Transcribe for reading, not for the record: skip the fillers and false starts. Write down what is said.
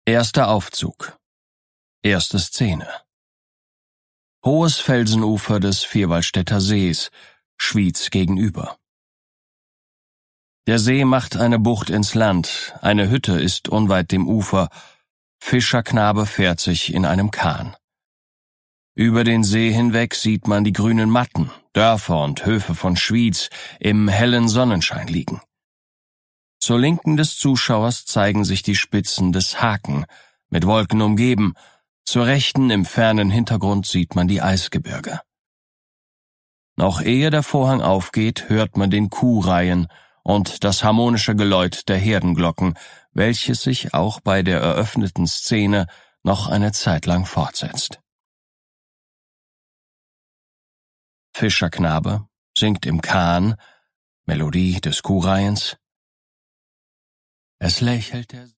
Erster Aufzug. Erste Szene. Hohes Felsenufer des Vierwaldstätter Sees, Schwyz gegenüber. Der See macht eine Bucht ins Land, eine Hütte ist unweit dem Ufer, Fischerknabe fährt sich in einem Kahn. Über den See hinweg sieht man die grünen Matten, Dörfer und Höfe von Schwyz im hellen Sonnenschein liegen. Zur Linken des Zuschauers zeigen sich die Spitzen des Haken, mit Wolken umgeben, zur Rechten im fernen Hintergrund sieht man die Eisgebirge. Noch ehe der Vorhang aufgeht, hört man den Kuhreihen und das harmonische Geläut der Herdenglocken, welches sich auch bei der eröffneten Szene noch eine Zeit lang fortsetzt. Fischerknabe singt im Kahn, Melodie des Kuhreihens. Es lächelt der